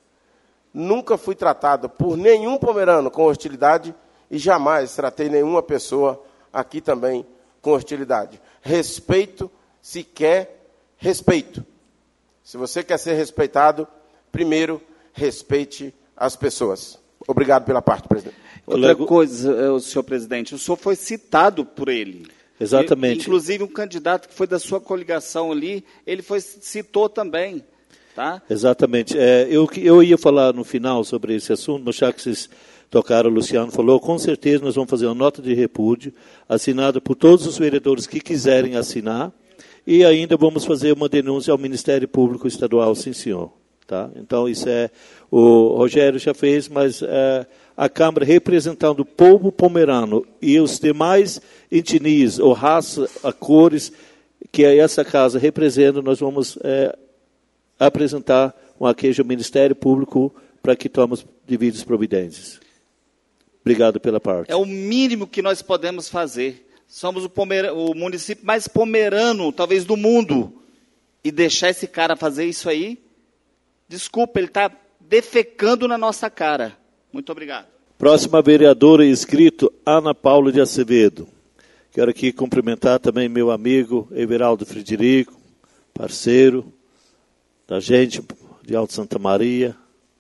Nunca fui tratado por nenhum pomerano com hostilidade e jamais tratei nenhuma pessoa aqui também com hostilidade. Respeito, se quer, respeito. Se você quer ser respeitado, primeiro, respeite as pessoas. Obrigado pela parte, presidente. Outra coisa, senhor presidente, o senhor foi citado por ele. Exatamente. E, inclusive, um candidato que foi da sua coligação ali, ele foi, citou também. Tá? Exatamente. É, eu, eu ia falar no final sobre esse assunto, mas já que vocês tocaram, o Luciano falou, com certeza nós vamos fazer uma nota de repúdio, assinada por todos os vereadores que quiserem assinar, e ainda vamos fazer uma denúncia ao Ministério Público Estadual, sim senhor. Tá? Então, isso é, o Rogério já fez, mas é, a Câmara representando o povo pomerano e os demais etnias, ou raças, a cores, que essa casa representa, nós vamos é, apresentar uma queixa ao Ministério Público para que tome as devidas providências. Obrigado pela parte. É o mínimo que nós podemos fazer. Somos o, Pomera, o município mais pomerano, talvez, do mundo. E deixar esse cara fazer isso aí, Desculpa, ele está defecando na nossa cara. Muito obrigado. Próxima vereadora inscrito, Ana Paula de Acevedo. Quero aqui cumprimentar também meu amigo Everaldo Frederico, parceiro da gente de Alto Santa Maria.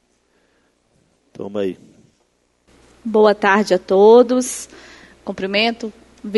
Toma aí. Boa tarde a todos. Cumprimento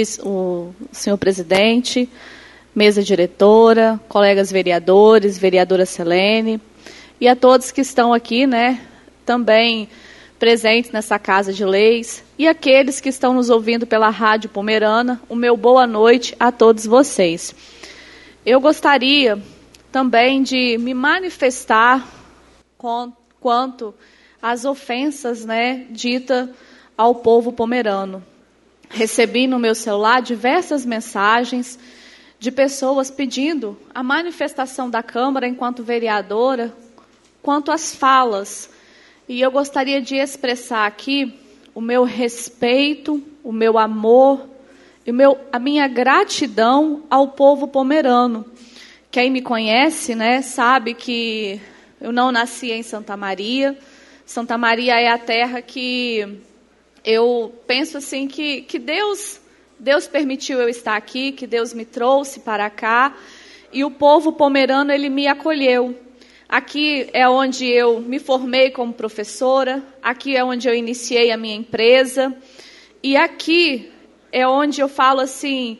o senhor presidente, mesa diretora, colegas vereadores, vereadora Selene, e a todos que estão aqui, né, também presentes nessa Casa de Leis, e aqueles que estão nos ouvindo pela Rádio Pomerana, o meu boa noite a todos vocês. Eu gostaria também de me manifestar com, quanto às ofensas, né, ditas ao povo pomerano. Recebi no meu celular diversas mensagens de pessoas pedindo a manifestação da Câmara enquanto vereadora, quanto às falas. E eu gostaria de expressar aqui o meu respeito, o meu amor, e o meu, a minha gratidão ao povo pomerano. Quem me conhece, né, sabe que eu não nasci em Santa Maria. Santa Maria é a terra que eu penso assim que, que Deus, Deus permitiu eu estar aqui, que Deus me trouxe para cá, e o povo pomerano ele me acolheu. Aqui é onde eu me formei como professora, aqui é onde eu iniciei a minha empresa, e aqui é onde eu falo assim,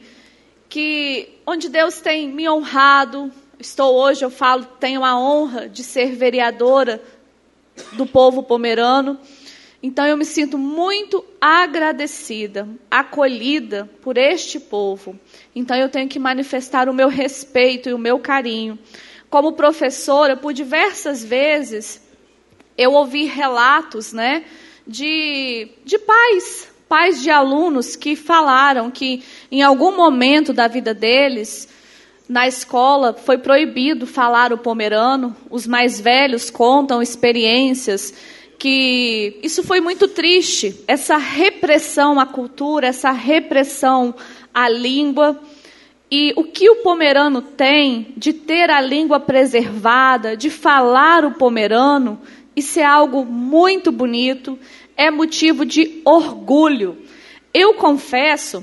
que onde Deus tem me honrado. Estou hoje, eu falo, tenho a honra de ser vereadora do povo pomerano. Então eu me sinto muito agradecida, acolhida por este povo. Então eu tenho que manifestar o meu respeito e o meu carinho. Como professora, por diversas vezes, eu ouvi relatos, né, de, de pais, pais de alunos que falaram que em algum momento da vida deles, na escola, foi proibido falar o pomerano. Os mais velhos contam experiências que isso foi muito triste, essa repressão à cultura, essa repressão à língua. E o que o pomerano tem de ter a língua preservada, de falar o pomerano, isso é algo muito bonito, é motivo de orgulho. Eu confesso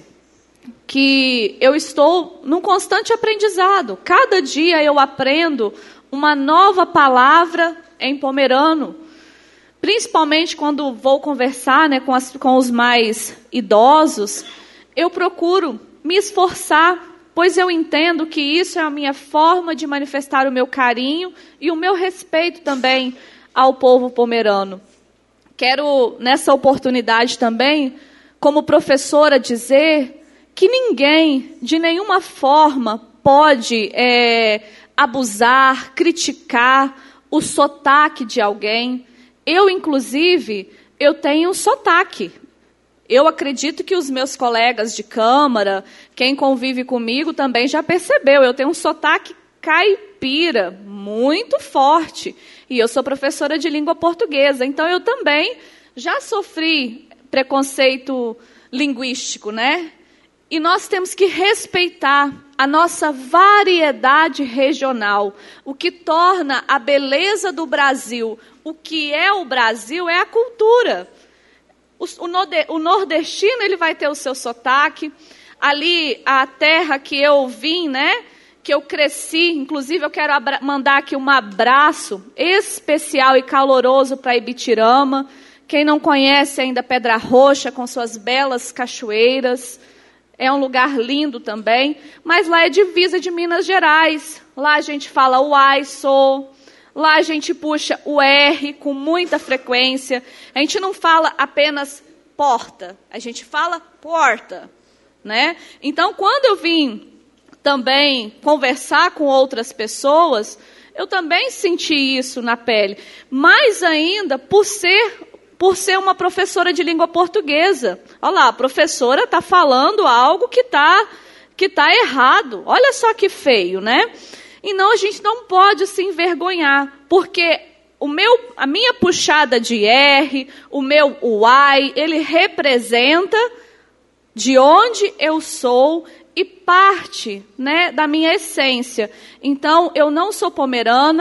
que eu estou num constante aprendizado. Cada dia eu aprendo uma nova palavra em pomerano, principalmente quando vou conversar, né, com, as, com os mais idosos, eu procuro me esforçar, pois eu entendo que isso é a minha forma de manifestar o meu carinho e o meu respeito também ao povo pomerano. Quero, nessa oportunidade também, como professora, dizer que ninguém, de nenhuma forma, pode é, abusar, criticar o sotaque de alguém. Eu, inclusive, eu tenho um sotaque. Eu acredito que os meus colegas de Câmara, quem convive comigo também já percebeu. Eu tenho um sotaque caipira, muito forte. E eu sou professora de língua portuguesa. Então, eu também já sofri preconceito linguístico, né? E nós temos que respeitar a nossa variedade regional. O que torna a beleza do Brasil, o que é o Brasil, é a cultura. O nordestino ele vai ter o seu sotaque. Ali, a terra que eu vim, né, que eu cresci, inclusive eu quero mandar aqui um abraço especial e caloroso para Ibitirama. Quem não conhece ainda Pedra Roxa, com suas belas cachoeiras, é um lugar lindo também, mas lá é divisa de Minas Gerais. Lá a gente fala o ai, sou. Lá a gente puxa o R com muita frequência. A gente não fala apenas porta, a gente fala porta, né? Então, quando eu vim também conversar com outras pessoas, eu também senti isso na pele. Mais ainda por ser, por ser uma professora de língua portuguesa. Olha lá, a professora está falando algo que está que tá errado. Olha só que feio, né? E não, a gente não pode se envergonhar, porque o meu, a minha puxada de R, o meu uai, ele representa de onde eu sou e parte, né, da minha essência. Então, eu não sou pomerana,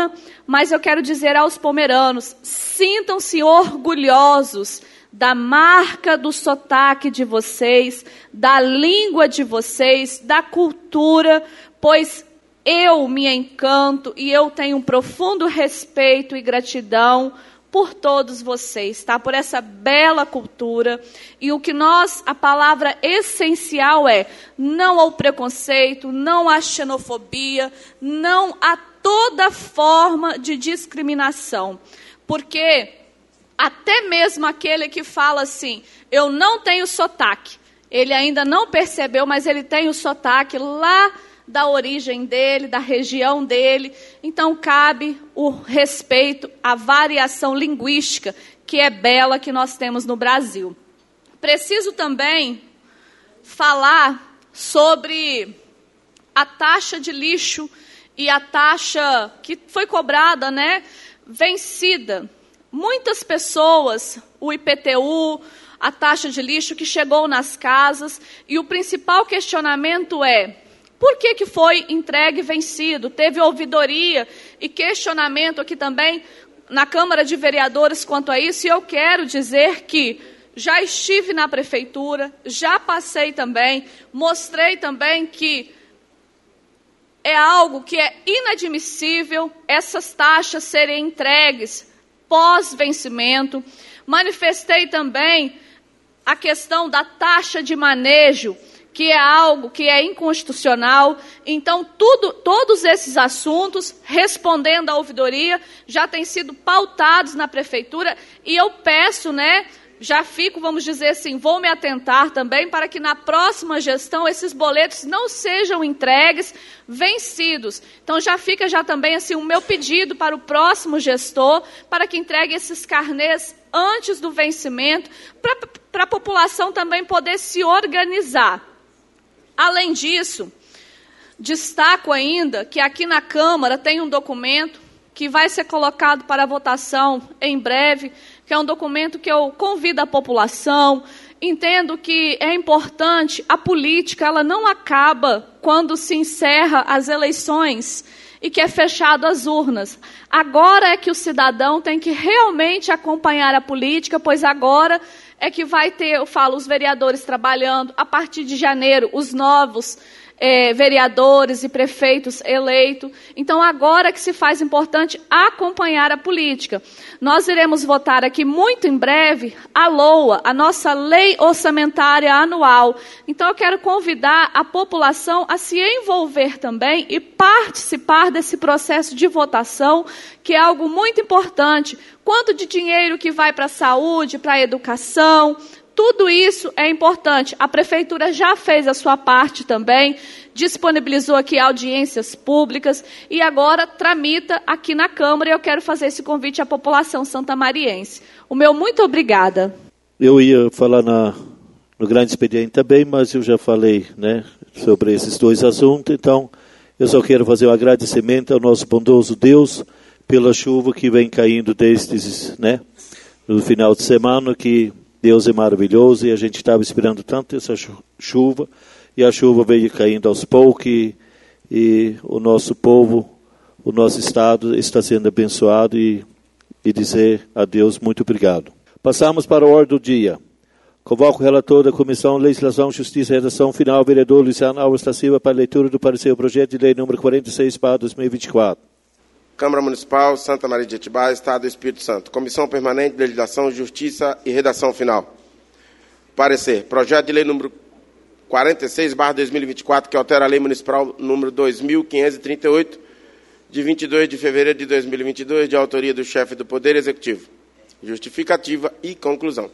mas eu quero dizer aos pomeranos, sintam-se orgulhosos da marca do sotaque de vocês, da língua de vocês, da cultura, pois eu me encanto e eu tenho um profundo respeito e gratidão por todos vocês, tá? Por essa bela cultura. E o que nós, a palavra essencial é, não ao preconceito, não à xenofobia, não a toda forma de discriminação. Porque até mesmo aquele que fala assim, eu não tenho sotaque, ele ainda não percebeu, mas ele tem o sotaque lá da origem dele, da região dele. Então cabe o respeito à variação linguística, que é bela, que nós temos no Brasil. Preciso também falar sobre a taxa de lixo e a taxa que foi cobrada, né, vencida. Muitas pessoas, o I P T U, a taxa de lixo que chegou nas casas, e o principal questionamento é, por que que foi entregue vencido? Teve ouvidoria e questionamento aqui também na Câmara de Vereadores quanto a isso, e eu quero dizer que já estive na prefeitura, já passei também, mostrei também que é algo que é inadmissível essas taxas serem entregues pós-vencimento. Manifestei também a questão da taxa de manejo, que é algo que é inconstitucional. Então, tudo, todos esses assuntos, respondendo à ouvidoria, já têm sido pautados na prefeitura, e eu peço, né, já fico, vamos dizer assim, vou me atentar também para que na próxima gestão esses boletos não sejam entregues vencidos. Então já fica já também assim o meu pedido para o próximo gestor, para que entregue esses carnês antes do vencimento, para, para a população também poder se organizar. Além disso, destaco ainda que aqui na Câmara tem um documento que vai ser colocado para votação em breve, que é um documento que eu convido a população. Entendo que é importante, a política ela não acaba quando se encerra as eleições e que é fechado as urnas. Agora é que o cidadão tem que realmente acompanhar a política, pois agora é que vai ter, eu falo, os vereadores trabalhando, a partir de janeiro, os novos É, vereadores e prefeitos eleitos. Então, agora que se faz importante acompanhar a política. Nós iremos votar aqui muito em breve a LOA, a nossa Lei Orçamentária Anual. Então, eu quero convidar a população a se envolver também e participar desse processo de votação, que é algo muito importante. Quanto de dinheiro que vai para a saúde, para a educação, tudo isso é importante. A prefeitura já fez a sua parte também, disponibilizou aqui audiências públicas e agora tramita aqui na Câmara, e eu quero fazer esse convite à população santamariense. O meu muito obrigada. Eu ia falar na, no grande expediente também, mas eu já falei, né, sobre esses dois assuntos, então eu só quero fazer um agradecimento ao nosso bondoso Deus pela chuva que vem caindo desde, né, no final de semana, que Deus é maravilhoso, e a gente estava esperando tanto essa chuva, e a chuva veio caindo aos poucos, e, e o nosso povo, o nosso estado está sendo abençoado, e, e dizer a Deus muito obrigado. Passamos para a ordem do dia. Convoco o relator da Comissão Legislação, Justiça e Redação Final, vereador Luciano Alves da Silva, para a leitura do parecer do projeto de lei número quarenta e seis barra dois mil e vinte e quatro. Câmara Municipal, Santa Maria de Atibaia, Estado do Espírito Santo. Comissão Permanente de Legislação, Justiça e Redação Final. Parecer. Projeto de lei número quarenta e seis barra dois mil e vinte e quatro, que altera a lei municipal número dois mil quinhentos e trinta e oito, de vinte e dois de fevereiro de dois mil e vinte e dois, de autoria do chefe do Poder Executivo. Justificativa e conclusão.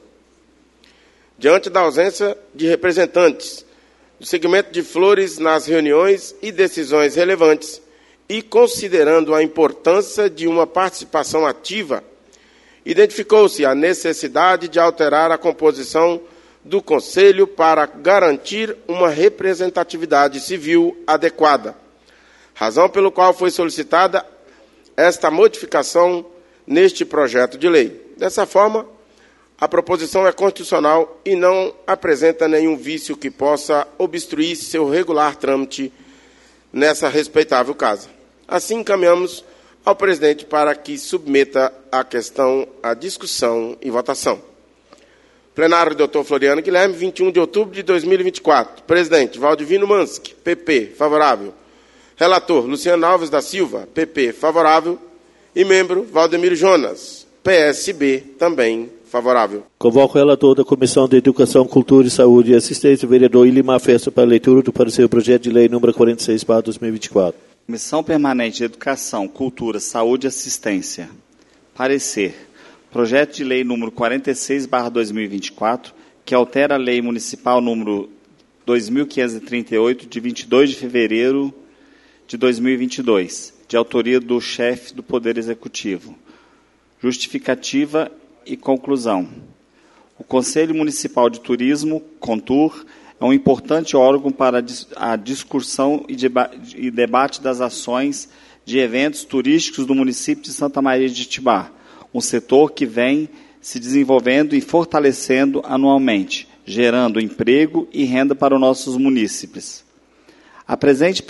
Diante da ausência de representantes do segmento de flores nas reuniões e decisões relevantes, e considerando a importância de uma participação ativa, identificou-se a necessidade de alterar a composição do Conselho para garantir uma representatividade civil adequada, razão pelo qual foi solicitada esta modificação neste projeto de lei. Dessa forma, a proposição é constitucional e não apresenta nenhum vício que possa obstruir seu regular trâmite nessa respeitável casa. Assim, encaminhamos ao presidente para que submeta a questão à discussão e votação. Plenário, doutor Floriano Guilherme, vinte e um de outubro de dois mil e vinte e quatro. Presidente, Valdivino Manski, P P, favorável. Relator, Luciano Alves da Silva, P P, favorável. E membro, Valdemiro Jonas, P S B, também favorável. Convoco o relator da Comissão de Educação, Cultura e Saúde e Assistência, o vereador Ilimar Festa, para a leitura do parecer do projeto de lei número quarenta e seis, barra dois mil e vinte e quatro. Comissão Permanente de Educação, Cultura, Saúde e Assistência. Parecer. Projeto de lei número quarenta e seis, barra dois mil e vinte e quatro, que altera a lei municipal número dois mil quinhentos e trinta e oito, de vinte e dois de fevereiro de dois mil e vinte e dois, de autoria do chefe do Poder Executivo. Justificativa e conclusão. O Conselho Municipal de Turismo, CONTUR, é um importante órgão para a discussão e, deba e debate das ações de eventos turísticos do município de Santa Maria de Itibá, um setor que vem se desenvolvendo e fortalecendo anualmente, gerando emprego e renda para os nossos munícipes. A presente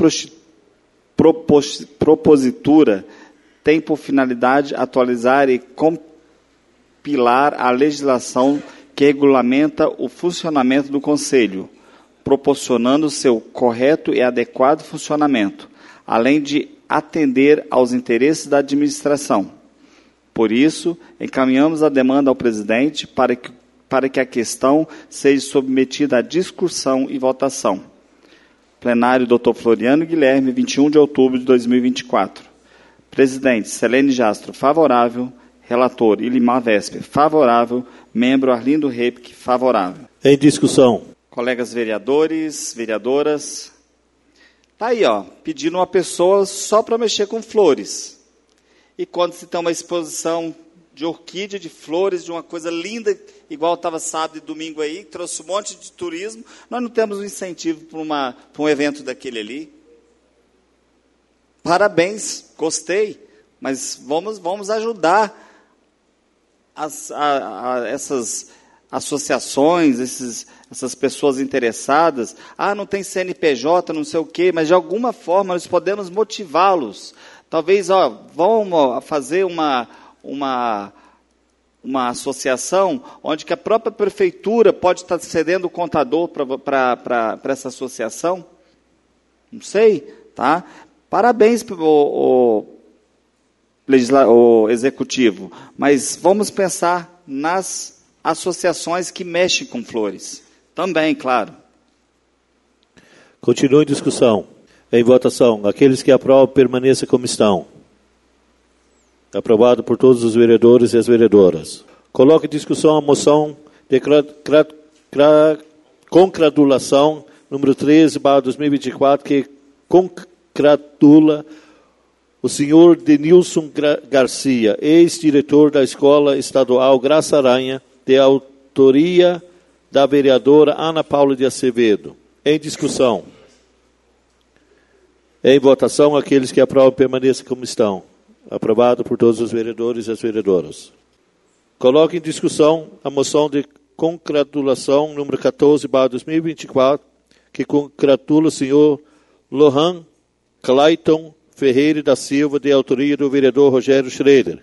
propos propositura tem por finalidade atualizar e compilar a legislação que regulamenta o funcionamento do Conselho, proporcionando seu correto e adequado funcionamento, além de atender aos interesses da administração. Por isso, encaminhamos a demanda ao presidente para que, para que a questão seja submetida à discussão e votação. Plenário, doutor Floriano Guilherme, vinte e um de outubro de dois mil e vinte e quatro. Presidente, Selene Jastro, favorável. Relator, Ilimar Vesper, favorável. Membro, Arlindo Repic, favorável. Em discussão. Colegas vereadores, vereadoras. Está aí, ó, pedindo uma pessoa só para mexer com flores. E quando se tem uma exposição de orquídea, de flores, de uma coisa linda, igual estava sábado e domingo aí, que trouxe um monte de turismo, nós não temos um incentivo para, uma, para um evento daquele ali. Parabéns, gostei, mas vamos, vamos ajudar as, a, a, essas associações, esses, essas pessoas interessadas. Ah, não tem C N P J, não sei o quê, mas de alguma forma nós podemos motivá-los. Talvez, ó, vamos fazer uma, uma, uma associação onde que a própria prefeitura pode estar cedendo o contador para essa associação. Não sei, tá? Parabéns para o, o executivo, mas vamos pensar nas associações que mexem com flores. Também, claro. Continua em discussão. Em votação, aqueles que aprovam, permaneçam como estão. Aprovado por todos os vereadores e as vereadoras. Coloque em discussão a moção de concratulação número treze, barra dois mil e vinte e quatro, que concratula o senhor Denilson Garcia, ex-diretor da Escola Estadual Graça Aranha, de autoria da vereadora Ana Paula de Acevedo. Em discussão. Em votação, aqueles que aprovam permaneçam como estão. Aprovado por todos os vereadores e as vereadoras. Coloque em discussão a moção de concratulação número quatorze, barra dois mil e vinte e quatro, que congratula o senhor Lohan Clayton Ferreira da Silva, de autoria do vereador Rogério Schroeder.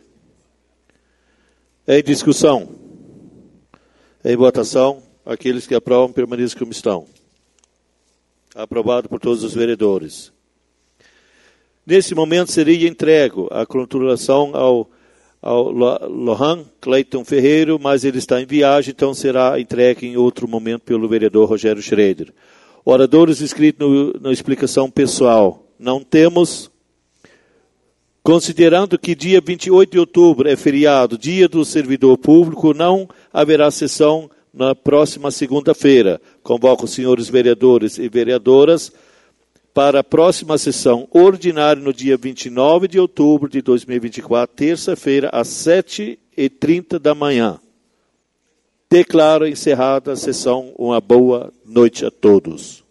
Em discussão. Em votação, aqueles que aprovam permaneçam como estão. Aprovado por todos os vereadores. Nesse momento seria entregue a concratulação ao, ao Lohan Clayton Ferreira, mas ele está em viagem, então será entregue em outro momento pelo vereador Rogério Schroeder. Oradores inscritos no, na explicação pessoal. Não temos. Considerando que dia vinte e oito de outubro é feriado, dia do servidor público, não haverá sessão na próxima segunda-feira. Convoco os senhores vereadores e vereadoras para a próxima sessão ordinária no dia vinte e nove de outubro de dois mil e vinte e quatro, terça-feira, às sete e trinta da manhã. Declaro encerrada a sessão. Uma boa noite a todos.